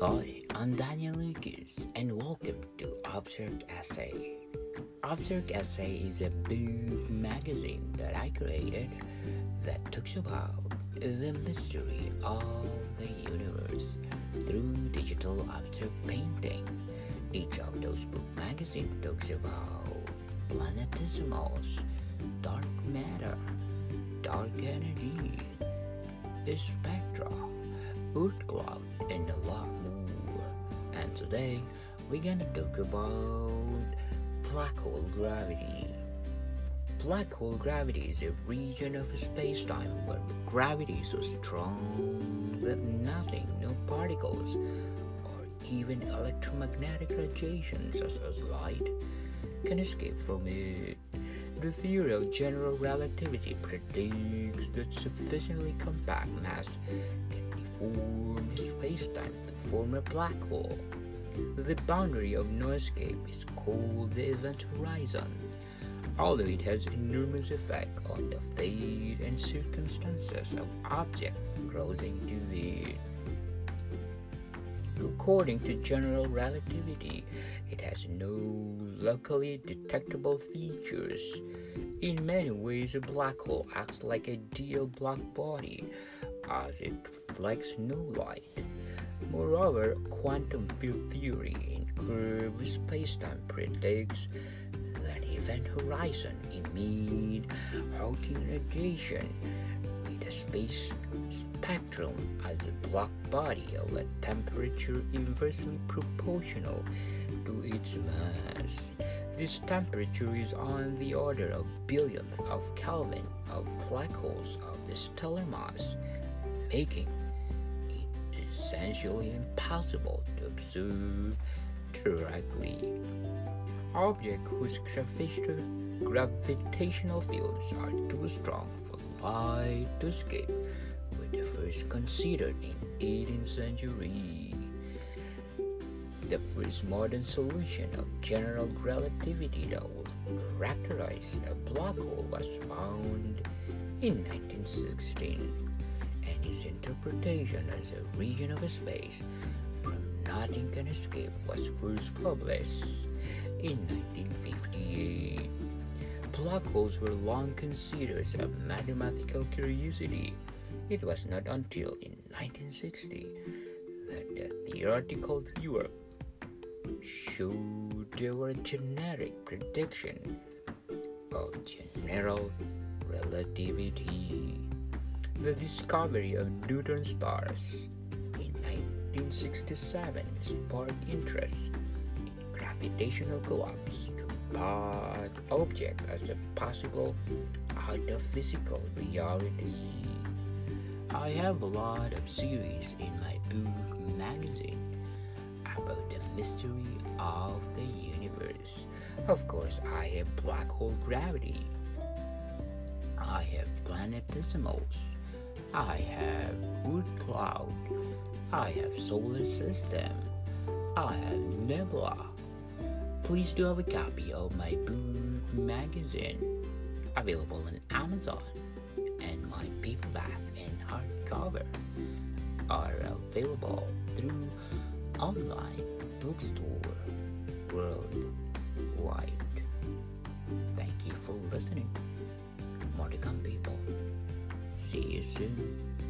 Hi, I'm Daniel Lucas, and welcome to Abstract Essay. Abstract Essay is a book magazine that I created that talks about the mystery of the universe through digital abstract painting. Each of those book magazines talks about planetesimals, dark matter, dark energy, spectra, Earth cloud, and a lot more. And today we're gonna talk about black hole gravity. Black hole gravity is a region of space-time where gravity is so strong that nothing, no particles, or even electromagnetic radiation such as light, can escape from it. The theory of general relativity predicts that sufficiently compact mass can deform space-time to form a black hole. The boundary of no escape is called the event horizon, although it has enormous effect on the fate and circumstances of objects crossing to it. According to general relativity, it has no locally detectable features. In many ways, a black hole acts like a ideal black body, as it reflects no light. Moreover, quantum field theory in curved spacetime predicts that event horizon emit Hawking radiation with a space spectrum as a black body of a temperature inversely proportional to its mass. This temperature is on the order of billions of Kelvin of black holes of the stellar mass, making it essentially impossible to observe directly. Objects whose gravitational fields are too strong for light to escape were first considered in 18th century. The first modern solution of general relativity that would characterize a black hole was found in 1916, and its interpretation as a region of space from nothing can escape was first published in 1958. Black holes were long considered a mathematical curiosity. It was not until in 1960 that the theoretical viewer showed there were genetic prediction of general relativity. The discovery of neutron stars in 1967 sparked interest in gravitational collapse to black object as a possible out of physical reality. I have a lot of series in my book magazine about the mystery of the universe. Of course, I have black hole gravity. I have planetesimals. I have Oort cloud. I have solar system. I have nebula. Please do have a copy of my book magazine available on Amazon, and my paperback and hardcover are available through online bookstore worldwide. Thank you for listening. More to come, people. See you soon.